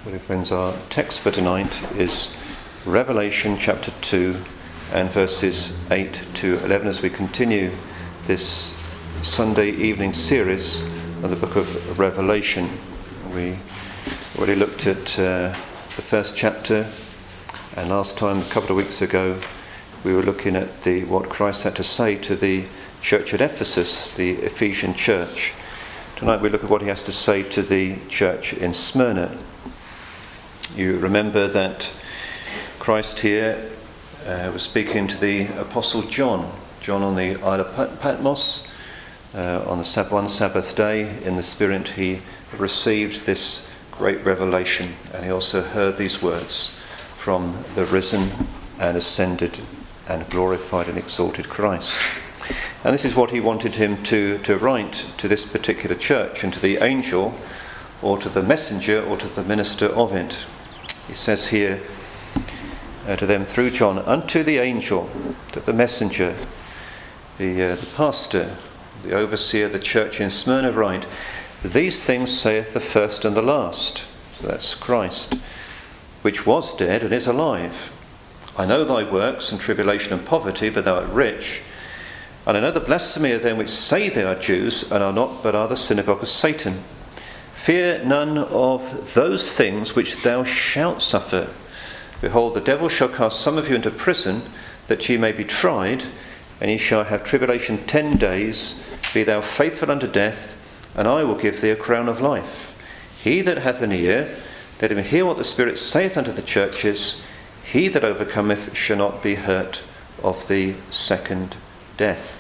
So, dear friends, our text for tonight is Revelation chapter 2 and verses 8 to 11 as we continue this Sunday evening series on the book of Revelation. We already looked at the first chapter, and last time, a couple of weeks ago, we were looking at what Christ had to say to the church at Ephesus, the Ephesian church. Tonight we look at what he has to say to the church in Smyrna. You remember that Christ here was speaking to the Apostle John on the Isle of Patmos. On the one Sabbath day, in the Spirit, he received this great revelation, and he also heard these words from the risen and ascended and glorified and exalted Christ. And this is what he wanted him to write to this particular church, and to the angel, or to the messenger, or to the minister of it. He says here to them through John, unto the angel, to the messenger, the pastor, the overseer of the church in Smyrna write, these things saith the first and the last, so that's Christ, which was dead and is alive. I know thy works and tribulation and poverty, but thou art rich. And I know the blasphemy of them which say they are Jews and are not, but are the synagogue of Satan. Fear none of those things which thou shalt suffer. Behold, the devil shall cast some of you into prison, that ye may be tried, and ye shall have tribulation 10 days. Be thou faithful unto death, and I will give thee a crown of life. He that hath an ear, let him hear what the Spirit saith unto the churches. He that overcometh shall not be hurt of the second death.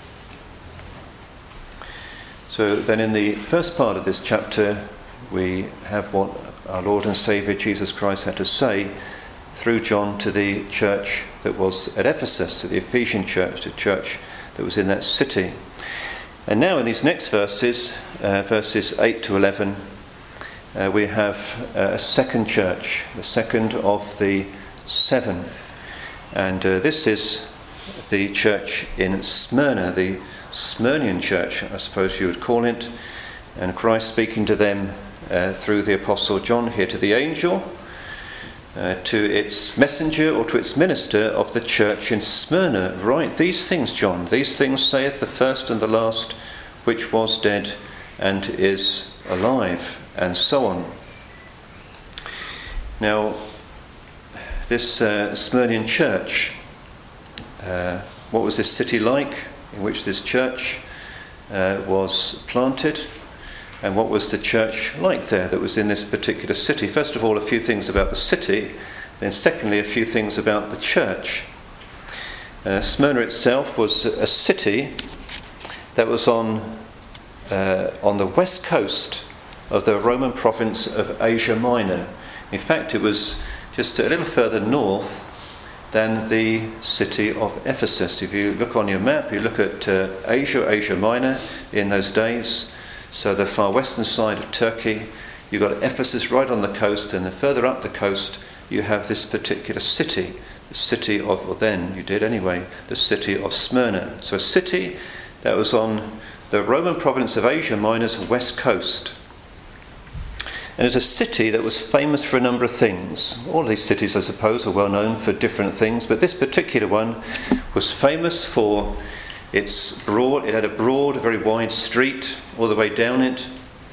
So then in the first part of this chapter, we have what our Lord and Saviour Jesus Christ had to say through John to the church that was at Ephesus, to the Ephesian church, the church that was in that city. And now in these next verses, verses 8 to 11, we have a second church, the second of the 7. And this is the church in Smyrna, the Smyrnian church, I suppose you would call it. And Christ speaking to them through the Apostle John here to the angel, to its messenger or to its minister of the church in Smyrna. Write these things, John, these things saith the first and the last, which was dead and is alive, and so on. Now, this Smyrnian church, what was this city like in which this church was planted? And what was the church like there that was in this particular city? First of all, a few things about the city, then secondly, a few things about the church. Smyrna itself was a city that was on the west coast of the Roman province of Asia Minor. In fact, it was just a little further north than the city of Ephesus. If you look on your map, you look at Asia Minor in those days, so the far western side of Turkey, you've got Ephesus right on the coast, and then further up the coast you have this particular city, the city of, well then you did anyway, the city of Smyrna. So a city that was on the Roman province of Asia Minor's west coast. And it's a city that was famous for a number of things. All of these cities, I suppose, are well known for different things, but this particular one was famous for its broad, it had a broad, very wide street all the way down it,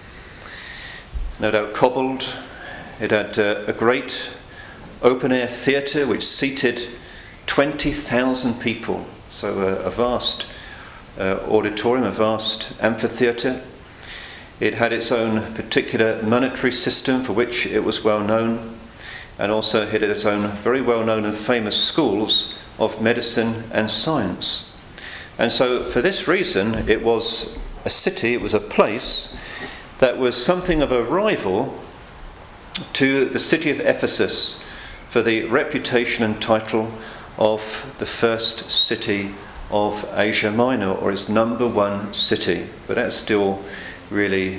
no doubt cobbled. It had a great open-air theatre which seated 20,000 people, so a vast auditorium, a vast amphitheatre. It had its own particular monetary system for which it was well known, and also it had its own very well known and famous schools of medicine and science. And so for this reason it was a city, it was a place that was something of a rival to the city of Ephesus for the reputation and title of the first city of Asia Minor, or its number one city. But that's still really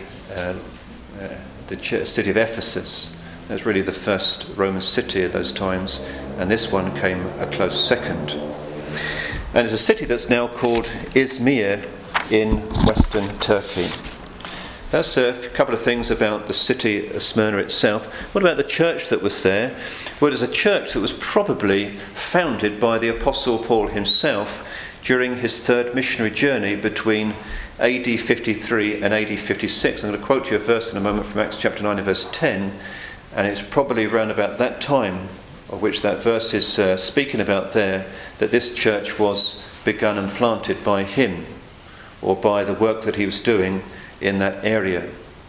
the city of Ephesus. That's really the first Roman city at those times, and this one came a close second. And it's a city that's now called Izmir in western Turkey. That's a couple of things about the city of Smyrna itself. What about the church that was there? Well, it was a church that was probably founded by the Apostle Paul himself during his third missionary journey between AD 53 and AD 56. I'm going to quote you a verse in a moment from Acts chapter 9 and verse 10, and it's probably around about that time of which that verse is speaking about there, that this church was begun and planted by him, or by the work that he was doing in that area.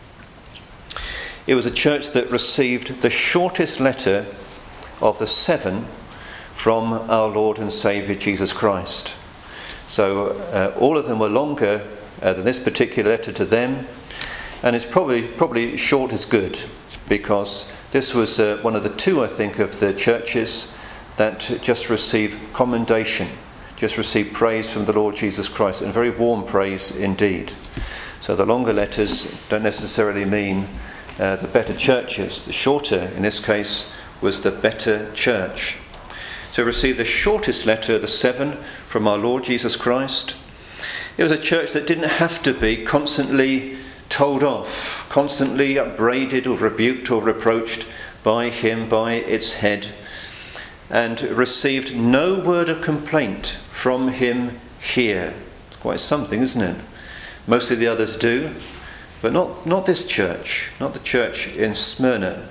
It was a church that received the shortest letter of the 7 from our Lord and Saviour Jesus Christ. So all of them were longer than this particular letter to them, and it's probably short as good, because this was one of the 2, I think, of the churches that just received commendation, just received praise from the Lord Jesus Christ, and very warm praise indeed. So the longer letters don't necessarily mean the better churches. The shorter, in this case, was the better church. So received the shortest letter, the 7, from our Lord Jesus Christ. It was a church that didn't have to be constantly told off, constantly upbraided or rebuked or reproached by him, by its head, and received no word of complaint from him here. It's quite something, isn't it? Most of the others do, but not this church, not the church in Smyrna.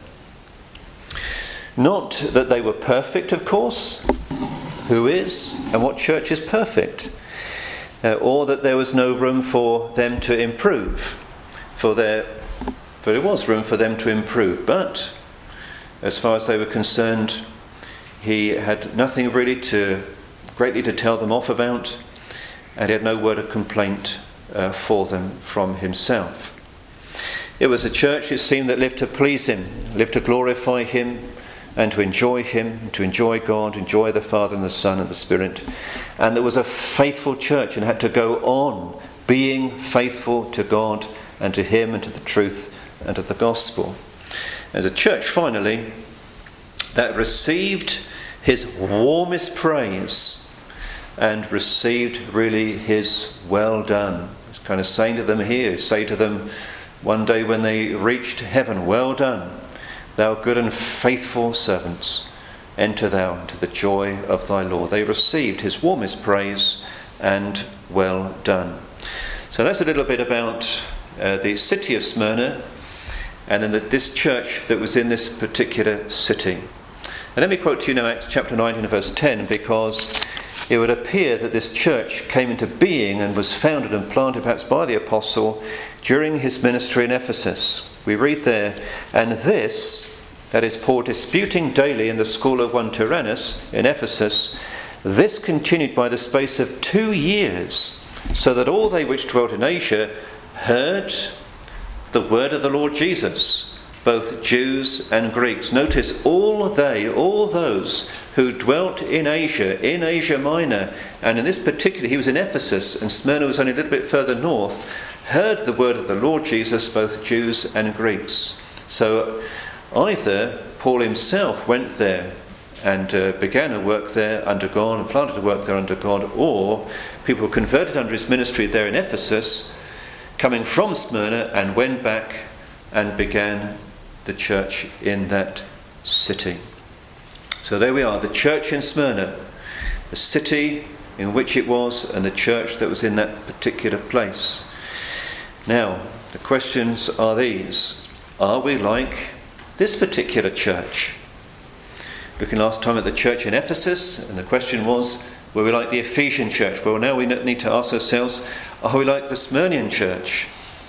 Not that they were perfect, of course. Who is and what church is perfect? Or that there was no room for them to improve. For there was room for them to improve, but as far as they were concerned, he had nothing really greatly to tell them off about, and he had no word of complaint for them from himself. It was a church, it seemed, that lived to please him, lived to glorify him, and to enjoy him, to enjoy God, enjoy the Father and the Son and the Spirit. And there was a faithful church and had to go on being faithful to God and to him and to the truth and to the gospel. As a church, finally, that received his warmest praise and received really his well done. He's kind of saying to them here, say to them one day when they reached heaven, well done, thou good and faithful servants, enter thou into the joy of thy Lord. They received his warmest praise and well done. So that's a little bit about the city of Smyrna, and then this church that was in this particular city. And let me quote to you now Acts chapter 19 and verse 10, because it would appear that this church came into being and was founded and planted perhaps by the apostle during his ministry in Ephesus. We read there, and this, that is Paul disputing daily in the school of one Tyrannus in Ephesus, this continued by the space of 2 years, so that all they which dwelt in Asia heard the word of the Lord Jesus, both Jews and Greeks. Notice, all those who dwelt in Asia Minor, and in this particular, he was in Ephesus, and Smyrna was only a little bit further north, heard the word of the Lord Jesus, both Jews and Greeks. So either Paul himself went there and began a work there under God and planted a work there under God, or people were converted under his ministry there in Ephesus, coming from Smyrna, and went back and began the church in that city. So there we are, the church in Smyrna, the city in which it was, and the church that was in that particular place. Now, the questions are these. Are we like this particular church? Looking last time at the church in Ephesus, and the question was, were we like the Ephesian church? Well, now we need to ask ourselves, are we like the Smyrnian church?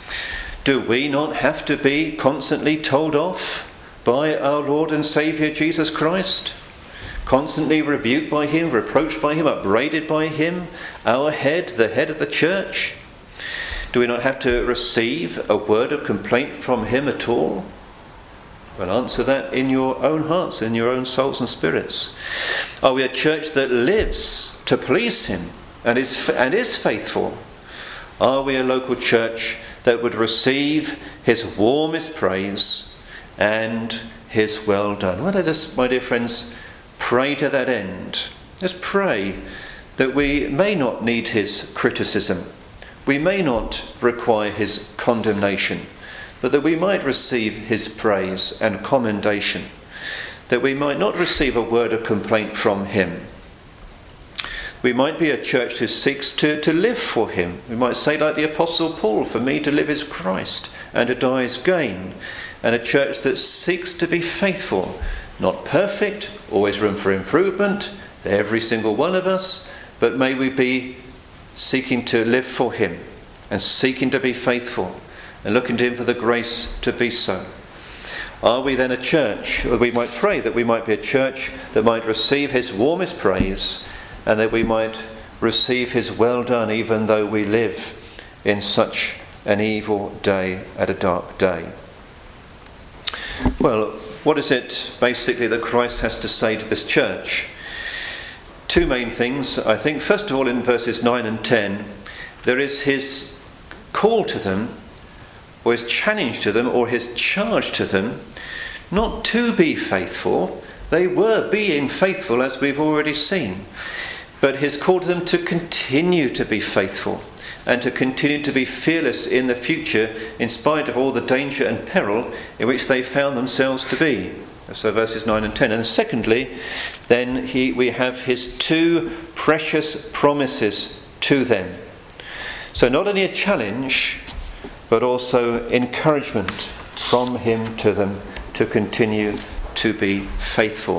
Do we not have to be constantly told off by our Lord and Saviour Jesus Christ? Constantly rebuked by him, reproached by him, upbraided by him, our head, the head of the church? Do we not have to receive a word of complaint from him at all? Well, answer that in your own hearts, in your own souls and spirits. Are we a church that lives to please him and is faithful? Are we a local church that would receive his warmest praise and his well done? Well, let us, my dear friends, pray to that end. Let's pray that we may not need his criticism, we may not require his condemnation, but that we might receive his praise and commendation, that we might not receive a word of complaint from him. We might be a church who seeks to live for him. We might say, like the Apostle Paul, for me to live is Christ and to die is gain. And a church that seeks to be faithful, not perfect, always room for improvement, every single one of us, but may we be seeking to live for him and seeking to be faithful and looking to him for the grace to be so. Are we then a church? We might pray that we might be a church that might receive his warmest praise, and that we might receive his well done, even though we live in such an evil day, at a dark day. Well, what is it basically that Christ has to say to this church? Two main things, I think. First of all, in verses 9 and 10, there is his call to them, or his challenge to them, or his charge to them, not to be faithful. They were being faithful, as we've already seen. But his call to them to continue to be faithful and to continue to be fearless in the future in spite of all the danger and peril in which they found themselves to be. So verses 9 and 10. And secondly, then we have his two precious promises to them. So not only a challenge, but also encouragement from him to them to continue to be faithful.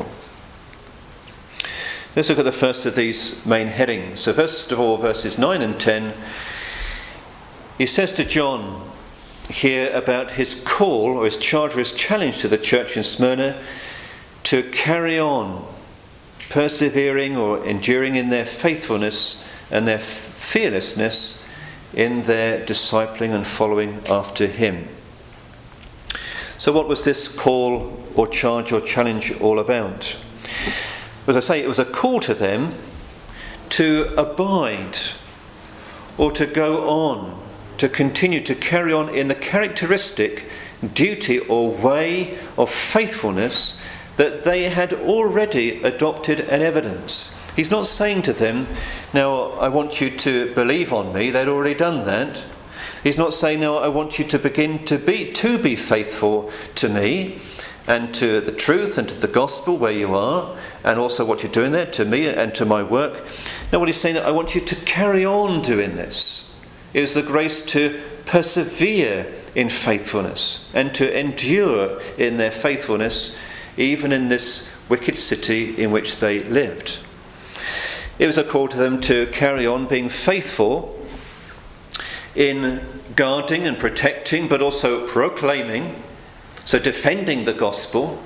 Let's look at the first of these main headings. So first of all, verses 9 and 10, he says to John here about his call, or his charge, or his challenge to the church in Smyrna to carry on persevering or enduring in their faithfulness and their fearlessness in their discipling and following after him. So what was this call or charge or challenge all about? As I say, it was a call to them to abide, or to go on, to continue to carry on in the characteristic duty or way of faithfulness that they had already adopted and evidenced. He's not saying to them, now I want you to believe on me. They'd already done that. He's not saying, now I want you to begin to be faithful to me and to the truth and to the gospel where you are, and also what you're doing there, to me and to my work. Now what he's saying, I want you to carry on doing this. It was the grace to persevere in faithfulness and to endure in their faithfulness, even in this wicked city in which they lived. It was a call to them to carry on being faithful in guarding and protecting, but also proclaiming, so defending the gospel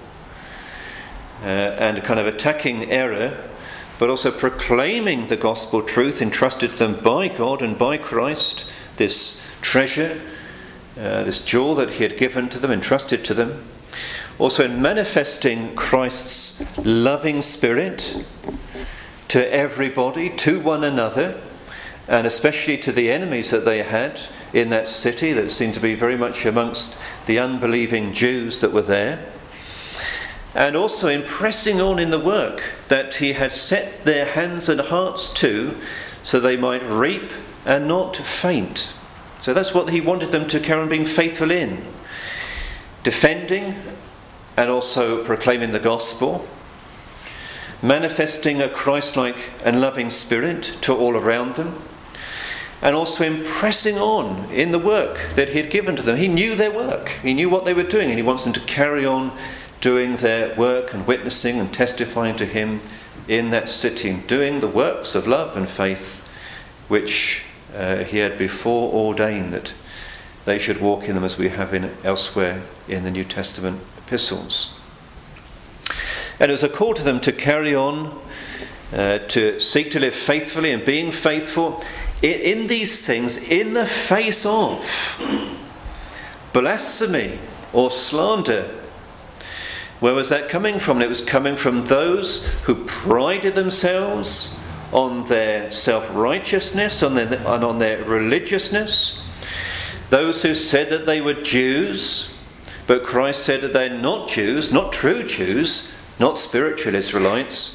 and kind of attacking error, but also proclaiming the gospel truth entrusted to them by God and by Christ, this treasure, this jewel that he had given to them, entrusted to them. Also in manifesting Christ's loving spirit to everybody, to one another, and especially to the enemies that they had in that city that seemed to be very much amongst the unbelieving Jews that were there. And also in pressing on in the work that he had set their hands and hearts to, so they might reap and not faint. So that's what he wanted them to carry on being faithful in. Defending and also proclaiming the gospel. Manifesting a Christ-like and loving spirit to all around them. And also in pressing on in the work that he had given to them. He knew their work. He knew what they were doing, and he wants them to carry on doing their work and witnessing and testifying to him in that city, doing the works of love and faith which he had before ordained that they should walk in them, as we have in elsewhere in the New Testament epistles. And it was a call to them to carry on, to seek to live faithfully and being faithful in these things in the face of blasphemy or slander. Where was that coming from? It was coming from those who prided themselves on their self-righteousness and on their religiousness. Those who said that they were Jews, but Christ said that they're not Jews, not true Jews, not spiritual Israelites,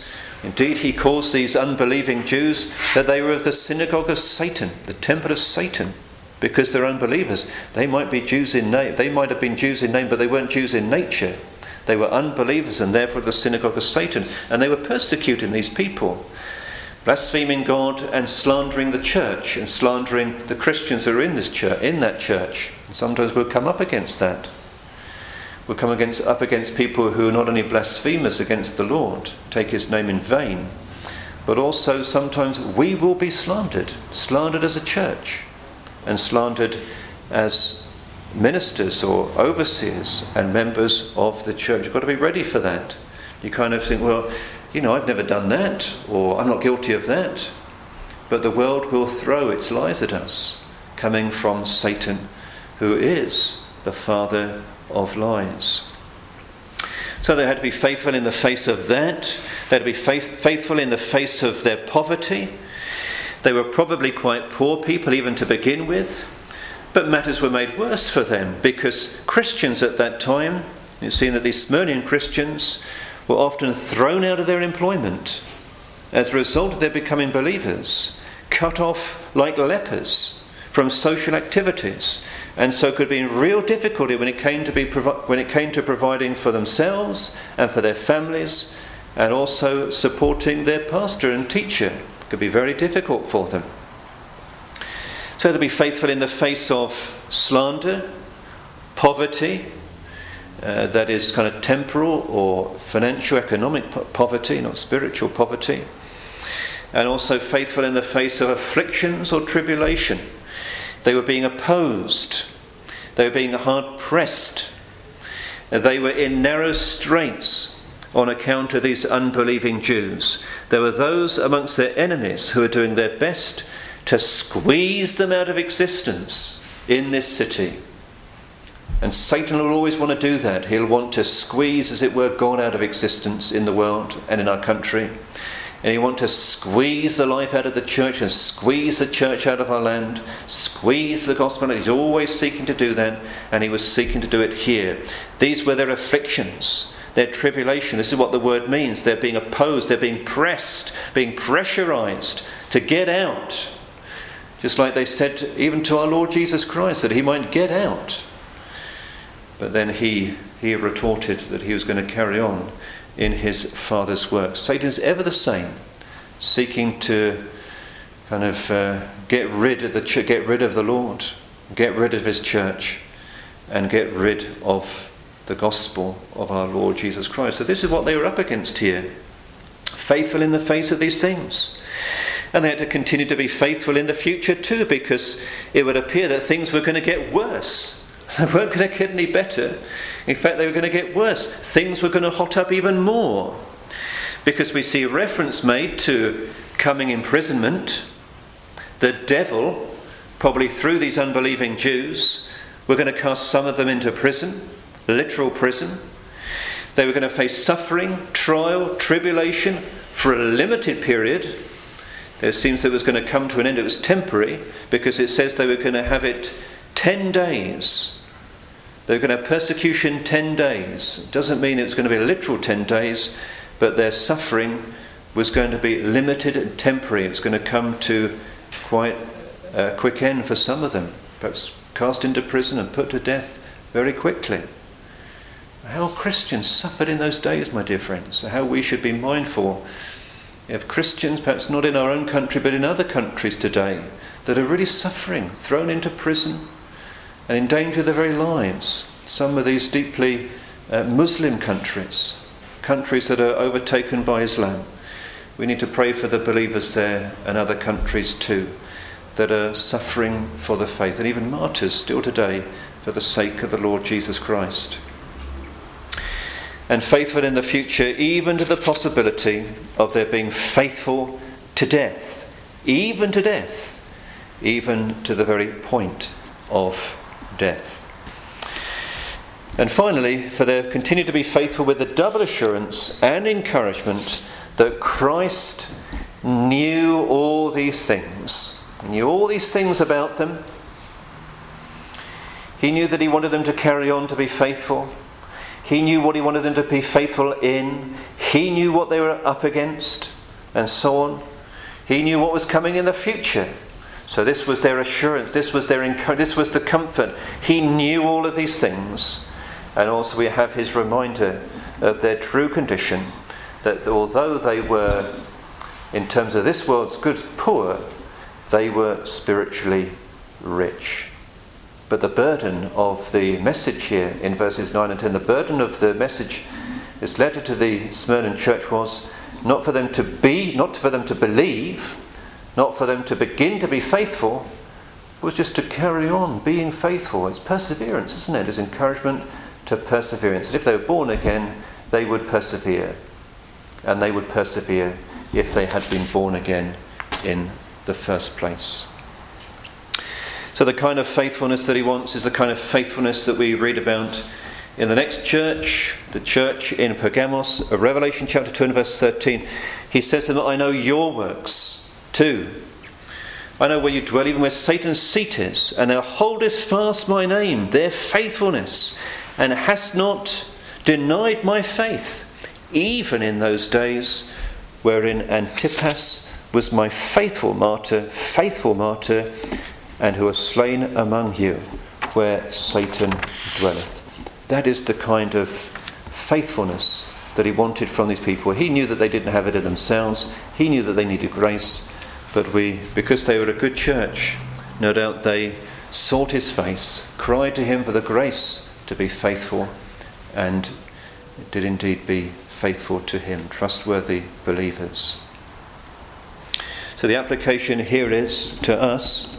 Indeed, he calls these unbelieving Jews that they were of the synagogue of Satan, the temple of Satan, because they're unbelievers. They might be Jews in name. They might have been Jews in name, but they weren't Jews in nature. They were unbelievers and therefore the synagogue of Satan. And they were persecuting these people, blaspheming God and slandering the church and slandering the Christians who are in that church. And sometimes we'll come up against that. We'll come up against people who are not only blasphemers against the Lord, take his name in vain, but also sometimes we will be slandered as a church, and slandered as ministers or overseers and members of the church. You've got to be ready for that. You kind of think, well, I've never done that, or I'm not guilty of that. But the world will throw its lies at us, coming from Satan, who is the father of lies. So they had to be faithful in the face of that. They had to be faithful in the face of their poverty. They were probably quite poor people even to begin with, but matters were made worse for them because Christians at that time, you've seen that these Smyrnian Christians were often thrown out of their employment as a result of their becoming believers, cut off like lepers from social activities, and so could be in real difficulty when it came to providing for themselves and for their families, and also supporting their pastor and teacher. It could be very difficult for them. So to be faithful in the face of slander, poverty, that is kind of temporal or financial, economic poverty, not spiritual poverty, and also faithful in the face of afflictions or tribulation. They were being opposed. They were being hard pressed. They were in narrow straits on account of these unbelieving Jews. There were those amongst their enemies who were doing their best to squeeze them out of existence in this city. And Satan will always want to do that. He'll want to squeeze, as it were, God out of existence in the world and in our country. And he'll want to squeeze the life out of the church and squeeze the church out of our land, squeeze the gospel. He's always seeking to do that, and he was seeking to do it here. These were their afflictions, their tribulation. This is what the word means. They're being opposed, they're being pressed, being pressurized to get out. Just like they said even to our Lord Jesus Christ, that he might get out. But then he retorted that he was going to carry on in his Father's work. Satan is ever the same, seeking to kind of get rid of the Lord, get rid of his church, and get rid of the gospel of our Lord Jesus Christ. So this is what they were up against here. Faithful in the face of these things. And they had to continue to be faithful in the future too, because it would appear that things were going to get worse. They weren't going to get any better. In fact, they were going to get worse. Things were going to hot up even more. Because we see reference made to coming imprisonment. The devil, probably through these unbelieving Jews, were going to cast some of them into prison, literal prison. They were going to face suffering, trial, tribulation for a limited period. It seems that it was going to come to an end. It was temporary, because it says they were going to have it 10 days. They were going to have persecution 10 days. It doesn't mean it's going to be a literal 10 days, but their suffering was going to be limited and temporary. It was going to come to quite a quick end for some of them, perhaps cast into prison and put to death very quickly. How Christians suffered in those days, my dear friends. How we should be mindful of Christians, perhaps not in our own country, but in other countries today, that are really suffering, thrown into prison, and in danger of their very lives. Some of these deeply Muslim countries that are overtaken by Islam. We need to pray for the believers there and other countries too, that are suffering for the faith, and even martyrs still today for the sake of the Lord Jesus Christ. And faithful in the future, even to the possibility of their being faithful to death, even to death, even to the very point of death. And finally, for they continue to be faithful with the double assurance and encouragement that Christ knew all these things. He knew all these things about them. He knew that he wanted them to carry on to be faithful. He knew what he wanted them to be faithful in. He knew what they were up against. and so on. He knew what was coming in the future. So this was their assurance, this was their this was the comfort. He knew all of these things. And also we have his reminder of their true condition, that although they were, in terms of this world's goods, poor, they were spiritually rich. But the burden of the message here in verses 9 and 10, the burden of the message, this letter to the Smyrna church, was not for them to be, not for them to believe, not for them to begin to be faithful, was just to carry on being faithful. It's perseverance, isn't it? It's encouragement to perseverance. And if they were born again, they would persevere. And they would persevere if they had been born again in the first place. So the kind of faithfulness that he wants is the kind of faithfulness that we read about in the next church, the church in Pergamos, Revelation chapter 2 and verse 13. He says to them, I know your works too. I know where you dwell, even where Satan's seat is, and thou holdest fast my name, their faithfulness, and hast not denied my faith, even in those days wherein Antipas was my faithful martyr, and who was slain among you, where Satan dwelleth. That is the kind of faithfulness that he wanted from these people. He knew that they didn't have it in themselves. He knew that they needed grace. But because they were a good church, no doubt they sought his face, cried to him for the grace to be faithful, and did indeed be faithful to him, trustworthy believers. So the application here is to us,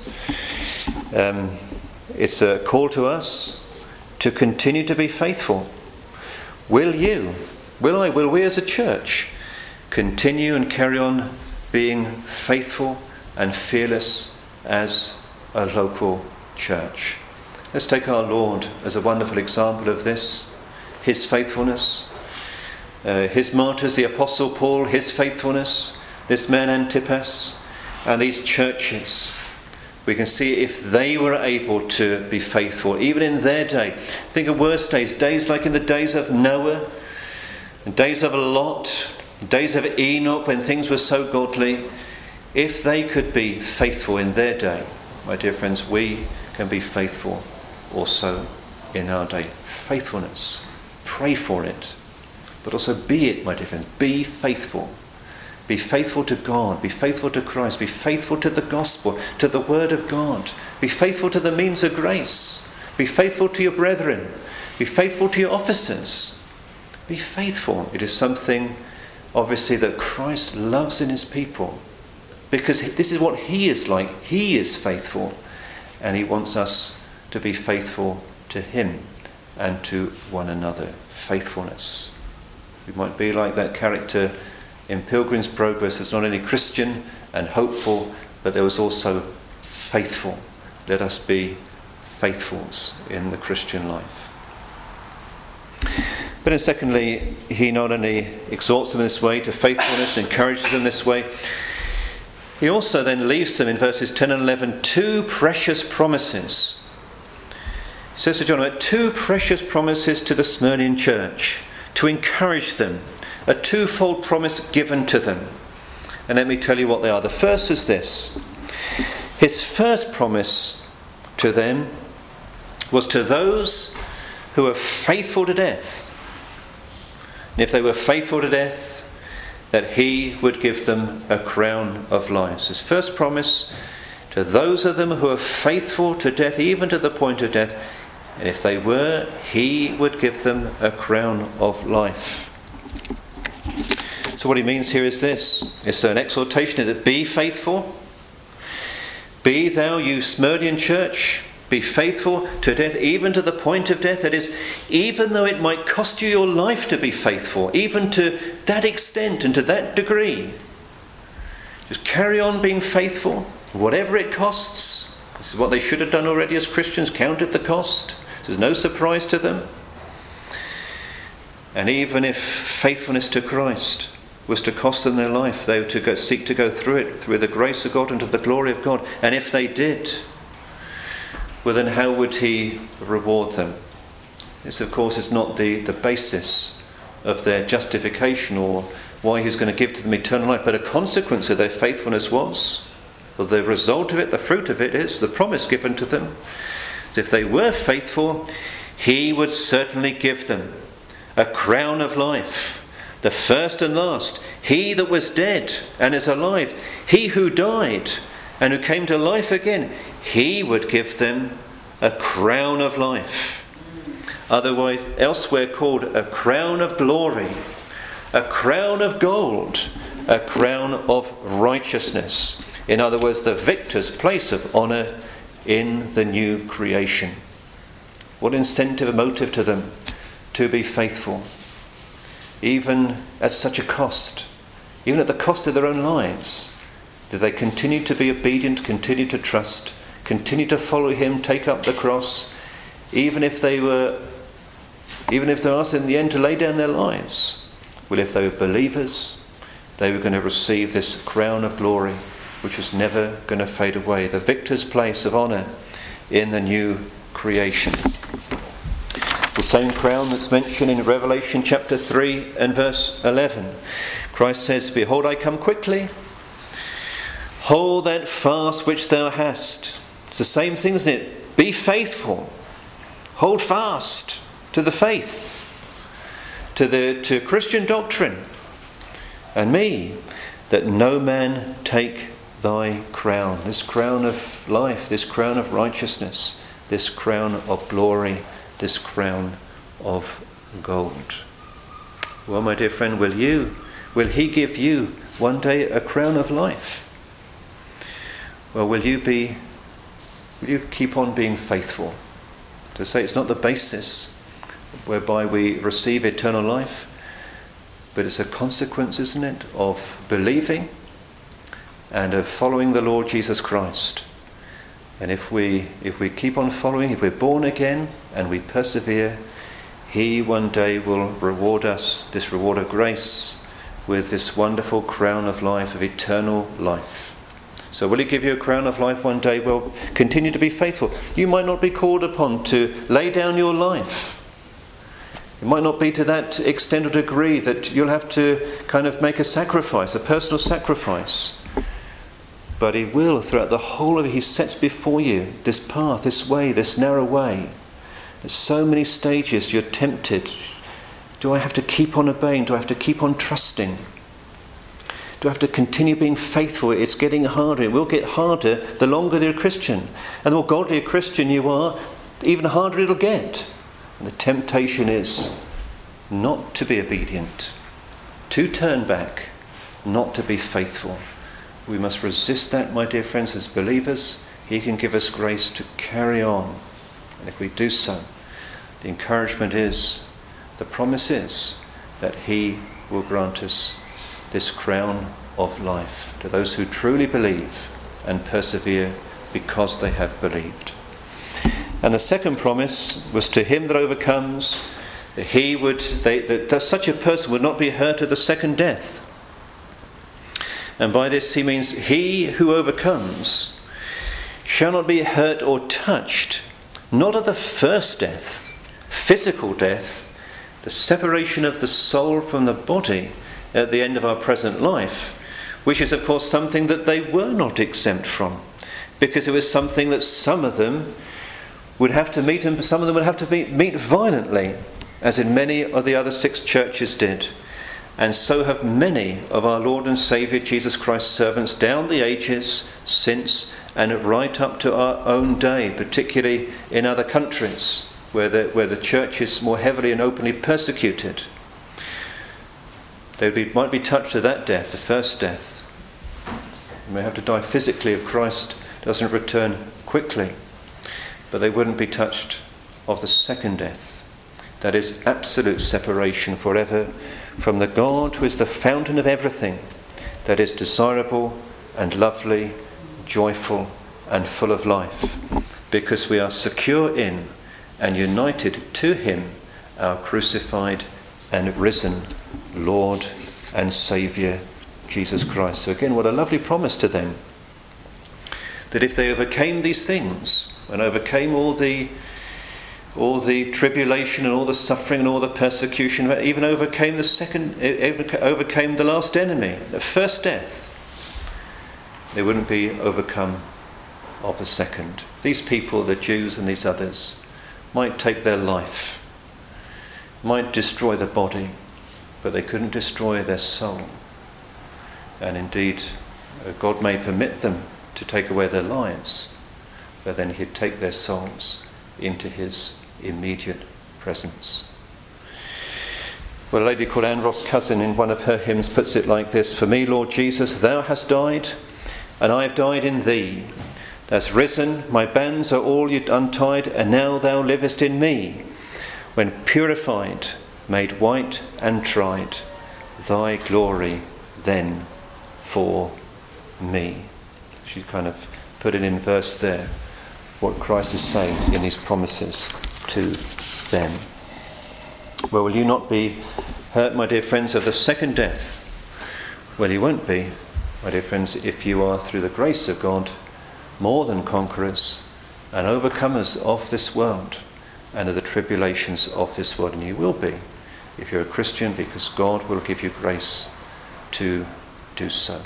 it's a call to us to continue to be faithful. Will we as a church continue and carry on being faithful and fearless as a local church? Let's take our Lord as a wonderful example of this, his faithfulness, his martyrs, the Apostle Paul, his faithfulness, this man Antipas, and these churches. We can see if they were able to be faithful, even in their day. Think of worse days like in the days of Noah, the days of Lot, the days of Enoch, when things were so godly. If they could be faithful in their day, my dear friends, we can be faithful also in our day. Faithfulness. Pray for it. But also be it, my dear friends. Be faithful. Be faithful to God. Be faithful to Christ. Be faithful to the gospel, to the word of God. Be faithful to the means of grace. Be faithful to your brethren. Be faithful to your officers. Be faithful. It is something, obviously, that Christ loves in his people. Because this is what he is like. He is faithful. And he wants us to be faithful to him and to one another. Faithfulness. We might be like that character in Pilgrim's Progress. There's not only Christian and hopeful, but there was also faithful. Let us be faithfuls in the Christian life. But then secondly, he not only exhorts them in this way to faithfulness, encourages them this way, he also then leaves them in verses 10 and 11 two precious promises. He says to John, two precious promises to the Smyrnian church, to encourage them, a twofold promise given to them. And let me tell you what they are. The first is this. His first promise to them was to those who were faithful to death. And if they were faithful to death, that he would give them a crown of life. His first promise to those of them who are faithful to death, even to the point of death, and if they were, he would give them a crown of life. So what he means here is this. It's an exhortation that be faithful. Be thou, you Smyrnian church, be faithful to death, even to the point of death. That is, even though it might cost you your life to be faithful, even to that extent and to that degree. Just carry on being faithful, whatever it costs. This is what they should have done already as Christians, counted the cost. This is no surprise to them. And even if faithfulness to Christ was to cost them their life, they were to seek to go through it, through the grace of God and to the glory of God. And if they did, well then how would he reward them? This of course is not the basis of their justification or why he was going to give to them eternal life, but a consequence of their faithfulness was, or the result of it, the fruit of it is, the promise given to them, that if they were faithful, he would certainly give them a crown of life, the first and last. He that was dead and is alive, he who died and who came to life again, he would give them a crown of life. Otherwise, elsewhere called a crown of glory, a crown of gold, a crown of righteousness. In other words, the victor's place of honour in the new creation. What incentive and motive to them to be faithful, even at such a cost, even at the cost of their own lives. Did they continue to be obedient, continue to trust, continue to follow him, take up the cross, even if they asked in the end to lay down their lives? Well, if they were believers, they were going to receive this crown of glory, which was never going to fade away, the victor's place of honour in the new creation. The same crown that's mentioned in Revelation chapter 3 and verse 11. Christ says, "Behold, I come quickly. Hold that fast which thou hast." It's the same thing, isn't it? Be faithful. Hold fast to the faith, to Christian doctrine, and me, that no man take thy crown. This crown of life, this crown of righteousness, this crown of glory, this crown of gold. Well, my dear friend, will he give you one day a crown of life? Well, will you keep on being faithful? To say it's not the basis whereby we receive eternal life, but it's a consequence, isn't it, of believing and of following the Lord Jesus Christ. And if we keep on following, if we're born again and we persevere, he one day will reward us, this reward of grace, with this wonderful crown of life, of eternal life. So will he give you a crown of life one day? Well, continue to be faithful. You might not be called upon to lay down your life. It might not be to that extent or degree that you'll have to kind of make a sacrifice, a personal sacrifice. But he will, throughout the whole of it, he sets before you this path, this way, this narrow way. There's so many stages you're tempted. Do I have to keep on obeying? Do I have to keep on trusting? Do I have to continue being faithful? It's getting harder. It will get harder the longer you're a Christian. And the more godly a Christian you are, even harder it'll get. And the temptation is not to be obedient, to turn back, not to be faithful. We must resist that, my dear friends, as believers. He can give us grace to carry on. And if we do so, the encouragement is, the promise is, that he will grant us this crown of life to those who truly believe and persevere because they have believed. And the second promise was to him that overcomes, that such a person would not be hurt of the second death. And by this he means he who overcomes shall not be hurt or touched, not of the first death, physical death, the separation of the soul from the body at the end of our present life, which is of course something that they were not exempt from, because it was something that some of them would have to meet, and some of them would have to meet violently, as in many of the other 6 churches did. And so have many of our Lord and Saviour Jesus Christ's servants down the ages since, and right up to our own day, particularly in other countries where the church is more heavily and openly persecuted. They might be touched to that death, the first death. They may have to die physically if Christ doesn't return quickly, but they wouldn't be touched of the second death. That is absolute separation forever from the God who is the fountain of everything that is desirable and lovely, joyful and full of life, because we are secure in and united to him, our crucified and risen Lord and Saviour Jesus Christ. So again, what a lovely promise to them, that if they overcame these things and overcame all the all the tribulation and all the suffering and all the persecution, even overcame the last enemy, the first death, they wouldn't be overcome of the second. These people, the Jews and these others, might take their life, might destroy the body, but they couldn't destroy their soul. And indeed, God may permit them to take away their lives, but then he'd take their souls into his immediate presence. Well, a lady called Anne Ross Cousin in one of her hymns puts it like this: "For me, Lord Jesus, thou hast died, and I have died in thee. Thou'st risen, my bands are all untied, and now thou livest in me. When purified, made white and tried, thy glory then for me." She kind of put it in verse there, what Christ is saying in these promises to them. Well, will you not be hurt, my dear friends, of the second death? Well, you won't be, my dear friends, if you are, through the grace of God, more than conquerors and overcomers of this world and of the tribulations of this world. And you will be if you're a Christian, because God will give you grace to do so.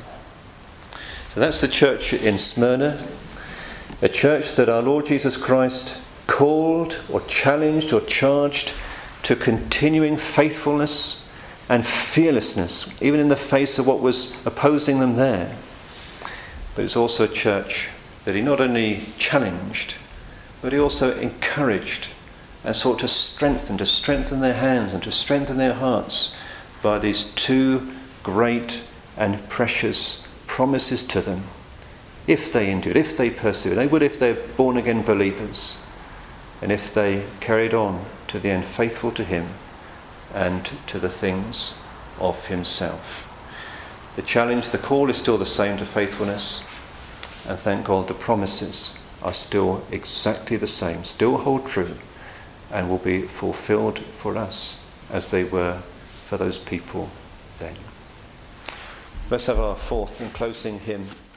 So that's the church in Smyrna, a church that our Lord Jesus Christ called or challenged or charged to continuing faithfulness and fearlessness, even in the face of what was opposing them there. But it's also a church that he not only challenged, but he also encouraged and sought to strengthen their hands and to strengthen their hearts by these two great and precious promises to them. If they endured, if they persevered, they would if they're born again believers, and if they carried on to the end faithful to him and to the things of himself. The challenge, the call is still the same to faithfulness, and thank God the promises are still exactly the same, still hold true, and will be fulfilled for us as they were for those people then. Let's have our fourth and closing hymn.